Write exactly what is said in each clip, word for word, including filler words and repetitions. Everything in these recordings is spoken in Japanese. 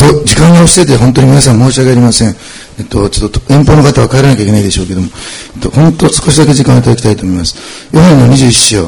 と、時間が押してて本当に皆さん申し訳ありません。えっと、ちょっと遠方の方は帰らなきゃいけないでしょうけども、えっと、本当少しだけ時間をいただきたいと思います。ヨハネのにじゅういち章。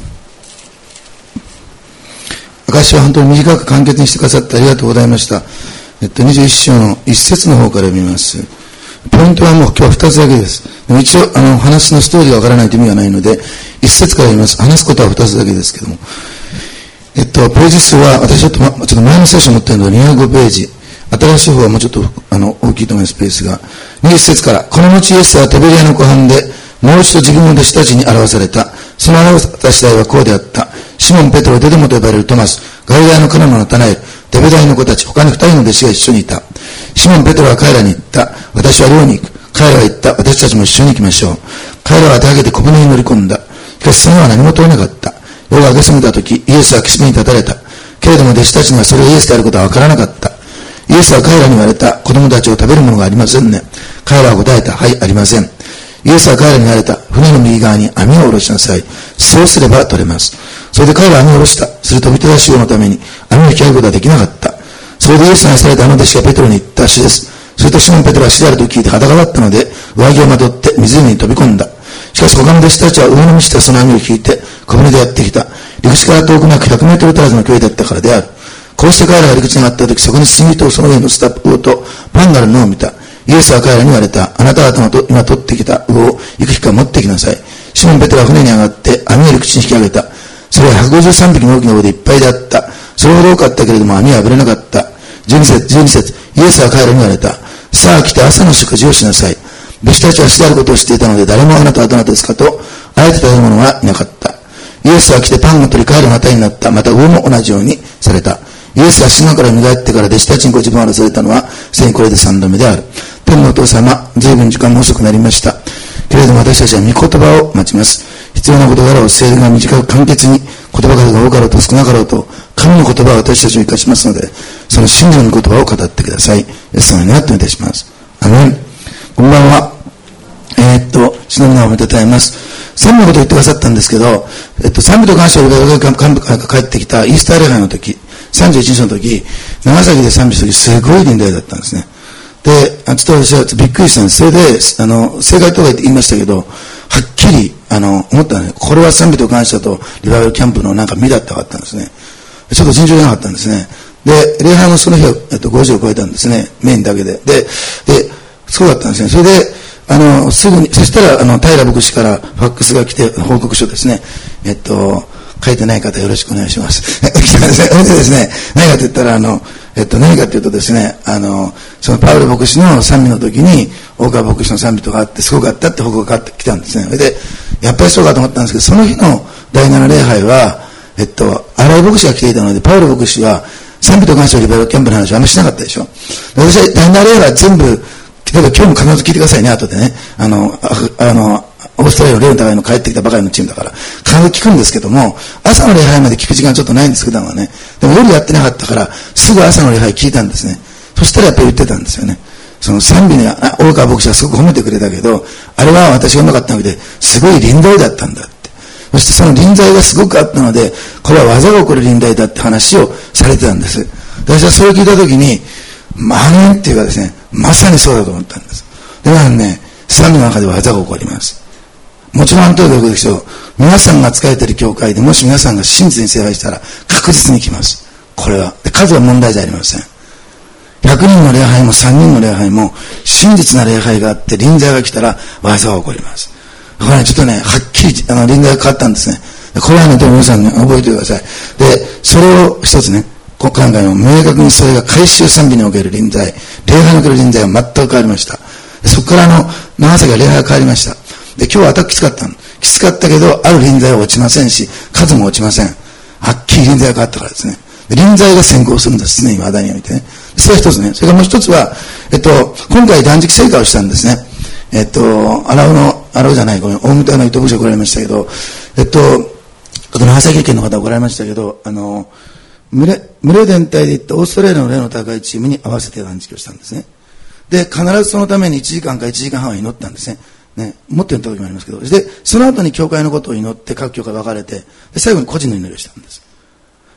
証は本当に短く簡潔にしてくださってありがとうございました。えっと、にじゅういち章の一節の方から読みます。ポイントはもう今日は二つだけです。でも一応、あの、話のストーリーがわからないと意味がないので、一節から読みます。話すことは二つだけですけども。えっと、ページ数は、私ちょっと、ま、ちょっと前の聖書を持っているのでにひゃくごページ。新しい方はもうちょっと、あの、大きいと思います、ペースが。にじゅっ節から、この後イエスはテベリアの湖畔で、もう一度自分の弟子たちに表された。その表された次第はこうであった。シモン・ペトロ、デデモと呼ばれるトマス、ガリラヤのカナのナタナエル、デベダイの子たち、他に二人の弟子が一緒にいた。シモン・ペトロは彼らに言った。私は漁に行く。彼らは言った。私たちも一緒に行きましょう。彼らは手上げて小舟に乗り込んだ。しかしそのは何も通らなかった。夜が明け過ぎた時、イエスは岸辺に立たれた。けれども弟子たちにはそれがイエスであることはわからなかった。イエスは彼らに言われた。子供たちを食べるものがありませんね。彼らは答えた。はい、ありません。イエスは彼らに言われた。船の右側に網を下ろしなさい。そうすれば取れます。それで彼らは網を下ろした。すると見下しようのために網を引き上げることはできなかった。それでイエスに愛されたあの弟子がペトロに言ったしです。するとシモン・ペトロは死であると聞いて裸だったので上着をまとって湖に飛び込んだ。しかし他の弟子たちは上の道したその網を引いて小舟でやってきた。陸地から遠くなくひゃくメートル足らずの距離だったからである。こうして彼らが陸地に上がった時、そこに炭人をその上に乗せた魚とパンがあるのを見た。イエスは彼らに言われた。あなた方のと今取ってきた魚をいくつか持ってきなさい。シモン・ペトロは船に上がって網を陸地に引き上げた。それはひゃくごじゅうさんびきの大きな魚でいっぱいであった。それほど多かったけれども網はぶれなかった。じゅうに節、じゅうに節、イエスは彼らに言われた。さあ来て朝の食事をしなさい。弟子たちは死であることを知っていたので、誰もあなたはどなたですかとあえて頼む者はいなかった。イエスは来てパンを取り帰るまたになった。また魚も同じようにされた。イエスが死のから蘇ってから弟子たちにご自分を表されたのは、すでにこれで三度目である。天のお父様、随分時間が遅くなりました。けれども私たちは御言葉を待ちます。必要な事柄を聖霊が短く簡潔に、言葉数が多かろうと少なかろうと、神の言葉を私たちを生かしますので、その真理の御言葉を語ってください。イエス様に願ってお願いします。アメン。こんばんは。えー、っと、主の皆をおめでとうございます。賛美のことを言ってくださったんですけど、えっと、賛美と感謝を幹部が帰ってきたイースター礼拝の時、さんじゅういちにちの時、長崎で賛美する時、すごい臨在だったんですね。で、ちょっと私はびっくりしたんです。それで、あの、正解とか言いましたけど、はっきり、あの、思ったね。これは賛美と感謝とリバイバルキャンプのなんか身だったかったんですね。ちょっと尋常じゃなかったんですね。で、礼拝のその日は、えっと、ごじを超えたんですね。メインだけで。で、で、そうだったんですね。それで、あの、すぐに、そしたら、あの、平牧師からファックスが来て、報告書ですね。えっと、書いてない方よろしくお願いします。来たんですね。それでですね、何かと言ったら、あの、えっと、何かというとですね、あの、そのパウロ牧師の賛美の時に、大川牧師の賛美とかあって、すごかったって報告が来たんですね。それで、やっぱりそうかと思ったんですけど、その日のだいなな礼拝は、えっと、荒井牧師が来ていたので、パウロ牧師は、賛美と感謝リバイバルキャンプの話はあんまりしなかったでしょ。私はだいなな礼拝全部、例えば今日も必ず聞いてくださいね、後でね。あの、あ, あの、オーストラリアのレオン互いの帰ってきたばかりのチームだから、必ず聞くんですけども、朝の礼拝まで聞く時間ちょっとないんですけどもね。でも夜やってなかったから、すぐ朝の礼拝聞いたんですね。そしたらやっぱり言ってたんですよね。その賛美には、大川牧師はすごく褒めてくれたけど、あれは私がうまかったので、すごい臨在だったんだって。そしてその臨在がすごくあったので、これは技が起こる臨在だって話をされてたんです。私はそれを聞いたときに、まあねっていうかですね、まさにそうだと思ったんです。だからね、賛美の中では技が起こります。もちろんあの通りででしょう。皆さんが使えている教会でもし皆さんが真実に礼拝したら確実に来ます。これは。数は問題じゃありません。ひゃくにんの礼拝もさんにんの礼拝も真実な礼拝があって臨在が来たら技が起こります。だからね、ちょっとね、はっきりあの臨在が変わったんですね。これはね、でも皆さんね、覚えてください。で、それを一つね、今回も明確にそれが改宗賛美における臨在、礼拝における臨在は全く変わりました。そこからあの、長崎は礼拝が変わりました。で、今日はアタックきつかったの。きつかったけど、ある臨在は落ちませんし、数も落ちません。はっきり臨在が変わったからですね。で臨在が先行するんです。常に話題においてね。それは一つね。それからもう一つは、えっと、今回断食聖火をしたんですね。えっと、荒尾の、荒尾じゃない、ごめん、大牟田の伊藤牧師が来られましたけど、えっと、あと長崎県の方が来られましたけど、あの、群れ、群れ全体で行ったオーストラリアの例の高いチームに合わせて断食をしたんですね。で、必ずそのためにいちじかんかいちじかんはんは祈ったんですね。ね、もっと言った時もありますけど、で、その後に教会のことを祈って各教会分かれて、で、最後に個人の祈りをしたんです。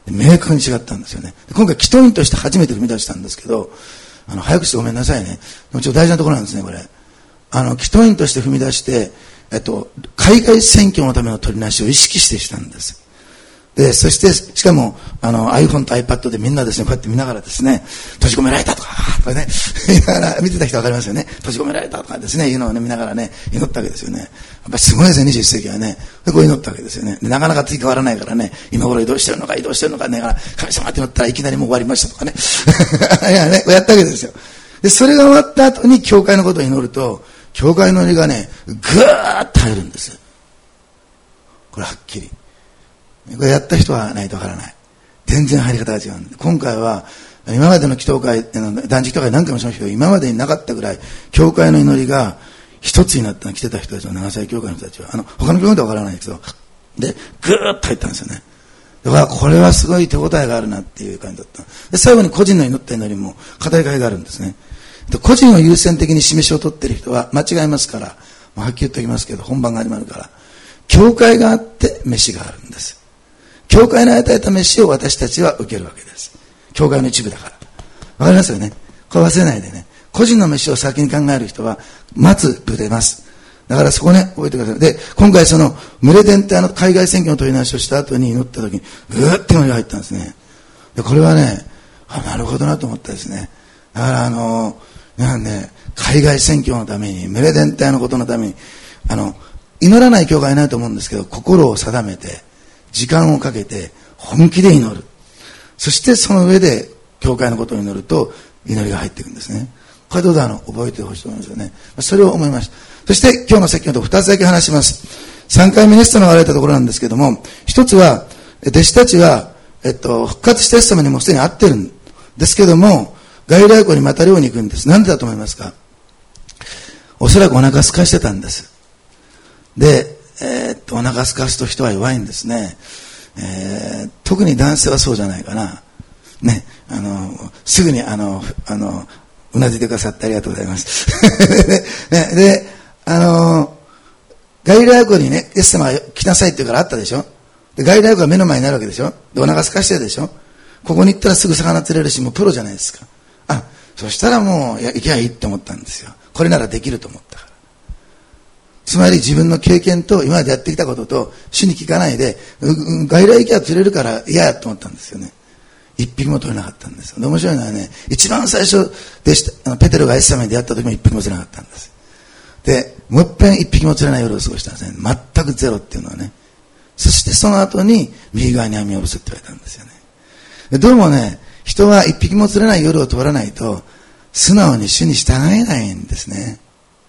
明確に違ったんですよね。今回祈祷員として初めて踏み出したんですけど、あの早くしてごめんなさいね。でもちょっと大事なところなんですね、これ。あの祈祷員として踏み出して、えっと、海外選挙のための取りなしを意識してしたんです。で、そして、しかも、あの、iPhone と iPad でみんなですね、こうやって見ながらですね、閉じ込められたとか、とかね、見ながら、見てた人わかりますよね。閉じ込められたとかですね、いうのをね、見ながらね、祈ったわけですよね。やっぱりすごいですね、にじゅっ世紀はね。で、こう祈ったわけですよね。で、なかなか次変わらないからね、今頃移動してるのか移動してるのかね、神様って祈ったらいきなりもう終わりましたとかね。いやね、こうやったわけですよ。で、それが終わった後に教会のことを祈ると、教会の祈りがね、ぐーっと入るんですよ。これはっきり。これやった人はないとわからない。全然入り方が違うんで。今回は、今までの祈祷会、断食祷会何回もしましたけど、今までになかったぐらい、教会の祈りが一つになったの来てた人たちは、長崎教会の人たちは、あの、他の教会ではわからないですけど、で、ぐーっと入ったんですよね。だから、これはすごい手応えがあるなっていう感じだった。で、最後に個人の祈った祈りも語りがいがあるんですね。個人を優先的に示しを取っている人は間違いますから、まあ、はっきり言っておきますけど、本番が始まるから、教会があって飯があるんです。教会の与えた飯を私たちは受けるわけです。教会の一部だから。わかりますよね。これ忘れないでね。個人の飯を先に考える人は、待つぶれます。だからそこね、覚えてください。で、今回その、群れ伝ってあの海外選挙の取り直しをした後に祈った時に、うーって祈りが入ったんですね。で、これはね、あ、なるほどなと思ったですね。だからあの、なんで、海外選挙のために、群れ伝体のことのために、あの、祈らない教会いないと思うんですけど、心を定めて、時間をかけて本気で祈る。そしてその上で教会のことを祈ると祈りが入っていくんですね。これどうぞあの覚えてほしいと思いますよね。それを思いました。そして今日の説教と二つだけ話します。三回目イエスと流れたところなんですけども、一つは弟子たちは、えっと、復活したイエス様にもすでに会ってるんですけども、ガリラヤ湖にまた漁に行くんです。なんでだと思いますか？おそらくお腹空かしてたんです。で、えー、っと、お腹すかすと人は弱いんですね。えー、特に男性はそうじゃないかな。ね、あの、すぐにあの、あの、うなずいてくださってありがとうございます。ね、で、あの、ガリラヤ湖にね、イエス様が来なさいって言うからあったでしょ。で、ガリラヤ湖が目の前になるわけでしょ。で、お腹すかしてるでしょ。ここに行ったらすぐ魚釣れるし、もうプロじゃないですか。あ、そしたらもう、いや、行きゃいいって思ったんですよ。これならできると思ったから。つまり自分の経験と今までやってきたことと主に聞かないで、外来行きは釣れるから嫌やと思ったんですよね。一匹も取れなかったんですよ。で、面白いのはね、一番最初でした、あのペテロがイエス様に出会った時も一匹も釣れなかったんです。で、もう一遍一匹も釣れない夜を過ごしたんですね。全くゼロっていうのはね。そしてその後に右側に網を下ろすって言われたんですよね。で、どうもね、人は一匹も釣れない夜を通らないと素直に主に従えないんですね。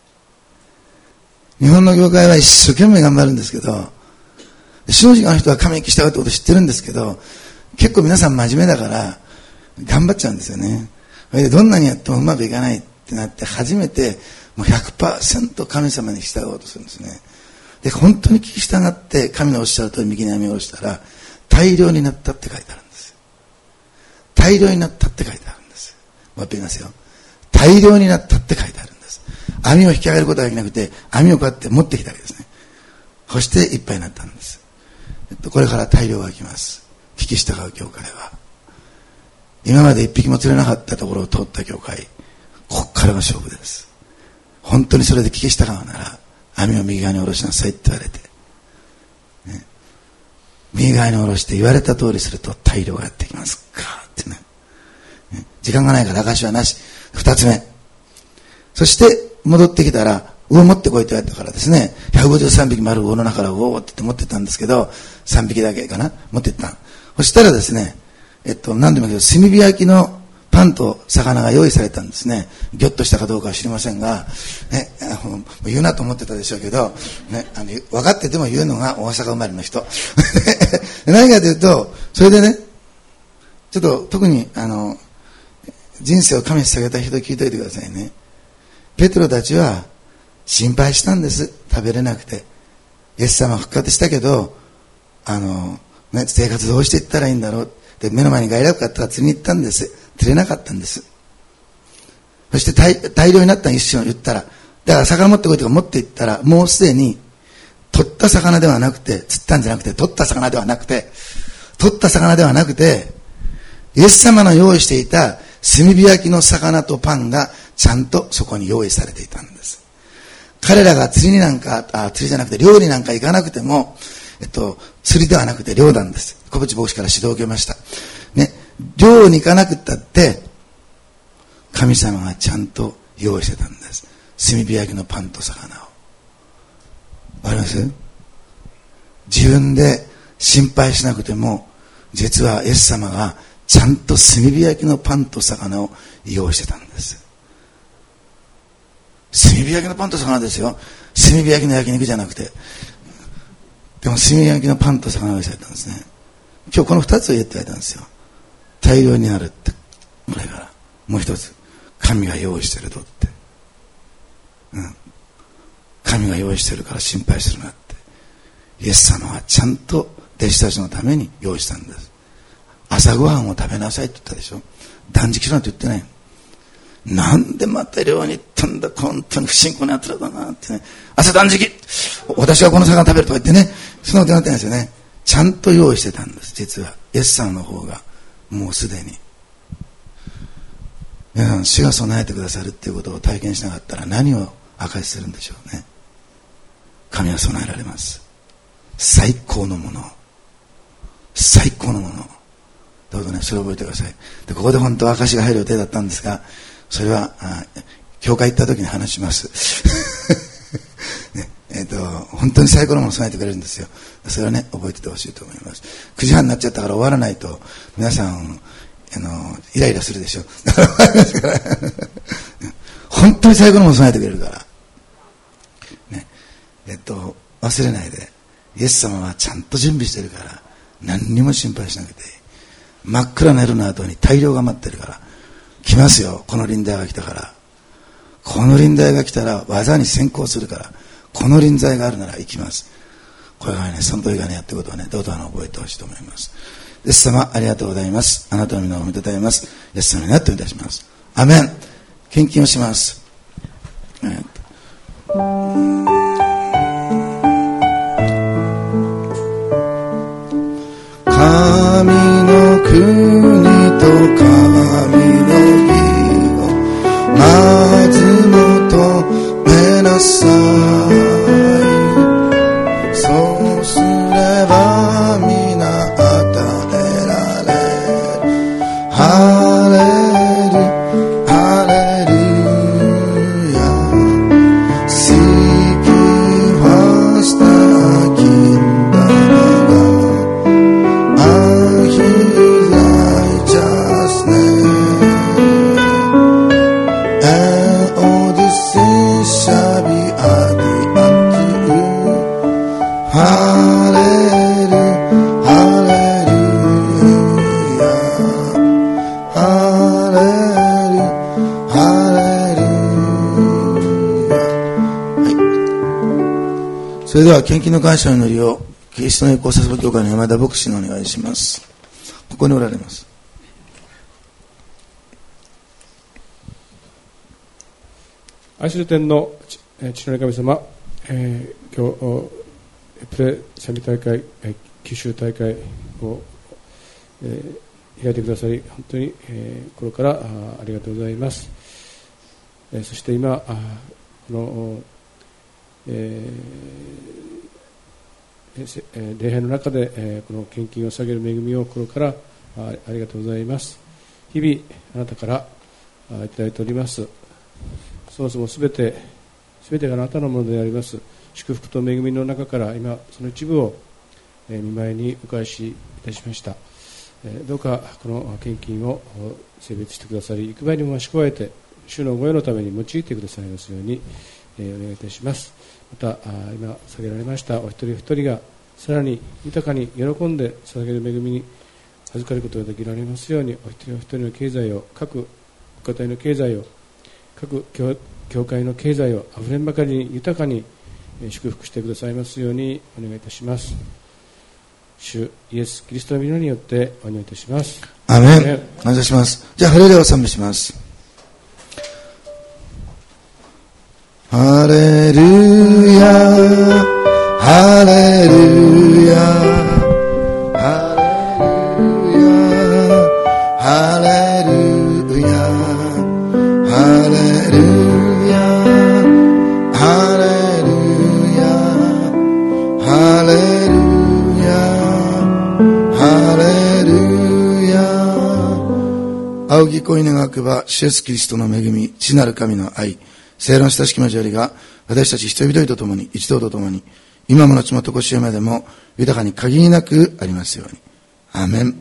日本の業界は一生懸命頑張るんですけど、正直な人は神に従うってこと知ってるんですけど、結構皆さん真面目だから頑張っちゃうんですよね。で、どんなにやってもうまくいかないってなって初めてもう ひゃくパーセント 神様に従おうとするんですね。で、本当に聞き従って神のおっしゃる通り右に網を下ろしたら大量になったって書いてあるんです。大量になったって書いてあるんです。もう一回言いますよ。大量になったって書いてあるんです。網を引き上げることができなくて、網をこうやって持ってきたわけですね。そしていっぱいになったんです。えっと、これから大量が来ます。聞き従う教会は。今まで一匹も釣れなかったところを通った教会、ここからが勝負です。本当にそれで聞き従うなら、網を右側に下ろしなさいって言われて、ね、右側に下ろして言われた通りすると大量がやってきます。ガーってね。ね、時間がないから証はなし。二つ目。そして戻ってきたら、魚持ってこいと言われたからですね、ひゃくごじゅうさんびきもある魚の中から魚って言って持ってったんですけど、さんびきだけかな持ってった。そしたらですね、えっと、何でもいいけど、炭火焼きのパンと魚が用意されたんですね。ギョッとしたかどうかは知りませんが、ね、言うなと思ってたでしょうけど、ね、あの分かってても言うのが大阪生まれの人。何かというと、それでね、ちょっと特にあの、人生を神に捧げた人聞いておいてくださいね。ペテロたちは心配したんです。食べれなくて。イエス様復活したけど、あの、ね、生活どうしていったらいいんだろう。で、目の前に外楽があったから釣りに行ったんです。釣れなかったんです。そして 大, 大量になった一瞬を言ったら、だから魚持ってこいとか持っていったら、もうすでに取った魚ではなくて、釣ったんじゃなくて、取った魚ではなくて、 取った魚ではなくて、イエス様の用意していた炭火焼きの魚とパンがちゃんとそこに用意されていたんです。彼らが釣りになんか、あ、釣りじゃなくて漁になんか行かなくても、えっと、釣りではなくて漁なんです。小渕牧師から指導を受けました。ね、漁に行かなくったって、神様がちゃんと用意してたんです。炭火焼きのパンと魚を。わかります？自分で心配しなくても、実はイエス様がちゃんと炭火焼きのパンと魚を用意してたんです。炭火焼きのパンと魚ですよ。炭火焼きの焼肉じゃなくて。でも炭火焼きのパンと魚を用意されたんですね。今日この二つを言って言われたんですよ。大量にあるって。これから。もう一つ。神が用意してるとって。うん。神が用意してるから心配するなって。イエス様はちゃんと弟子たちのために用意したんです。朝ごはんを食べなさいって言ったでしょ。断食しろなんて言ってない。なんでまた漁に行ったんだ、本当に不信仰な奴らだなってね。朝断食、私はこの魚食べるとか言ってね、そんなことなってないですよね。ちゃんと用意してたんです。実はイエス様の方がもうすでに。皆さん、主が備えてくださるっていうことを体験しなかったら何を証しするんでしょうね。神は備えられます。最高のもの、最高のもの。どうぞね、それを覚えてください。で、ここで本当は証しが入る予定だったんですが、それはあ教会行った時に話します、ね、えっと本当に最高のものを備えてくれるんですよ。それはね、覚えててほしいと思います。くじはんになっちゃったから終わらないと皆さんあのイライラするでしょ。本当に最高のものを備えてくれるから、ね、えっと忘れないで、イエス様はちゃんと準備してるから何にも心配しなくていい。真っ暗な夜の後に大量が待ってるから来ますよ。この臨在が来たから、この臨在が来たら技に先行するから、この臨在があるなら行きます。これがね、その時がね、やってることはね、どうぞ覚えてほしいと思います。イエス様ありがとうございます。あなたの皆を褒めたたえます。イエス様になってお願いいたします。アメン。献金をします。神の国と神の義をまず求めなさい。そうすれば皆与えられる。ハレルハレルヤ。 Seek ye first the kingdom and His righteousness, and all these things shall be added unto you. Hallelujah, hallelujah, hallelujah, hallelujah。 はい。それでは献金の感謝の祈りをキリストの栄光捧げ教会の山田牧師にお願いします。ここにおられます。 愛する天の父の神様、えー、今日プレセミ大会、九州大会を、えー、開いてくださり本当に、えー、心から あ, ありがとうございます。えー、そして今あこの、えー、礼拝の中で、えー、この献金を下げる恵みを心からあ, ありがとうございます。日々あなたからあいただいております。そもそもすべてすべてがあなたのものであります祝福と恵みの中から今その一部を御前にお返しいたしました。どうかこの献金を性別してくださり、幾倍にも増し加えて主の御用のために用いてくださいますようにお願いいたします。また今下げられましたお一人お一人がさらに豊かに喜んで捧げる恵みに預かることができられますように、お一人お一人の経済を、各ご家庭の経済を、各 教, 教会の経済をあふれんばかりに豊かに祝福してくださいますようにお願いいたします。主イエスキリストの皆によってお願いいたします。 アメン。感謝します。じゃあハレルヤを賛美します。ハレルヤハレルヤハレルヤ仰ぎ恋願わくば、主イエスキリストの恵み、父なる神の愛、聖霊の親しき交わりが、私たち一人一人と共に、一同と共に、今も後もとこしえまでも、豊かに限りなくありますように。アーメン。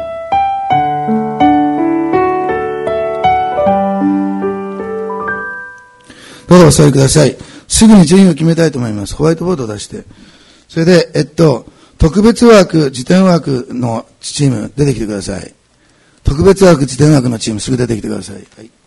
どうぞお座りください。すぐに順位を決めたいと思います。ホワイトボードを出して。それで、えっと、特別枠、辞典枠のチーム、出てきてください。特別枠、辞典枠のチーム、すぐ出てきてください。はい。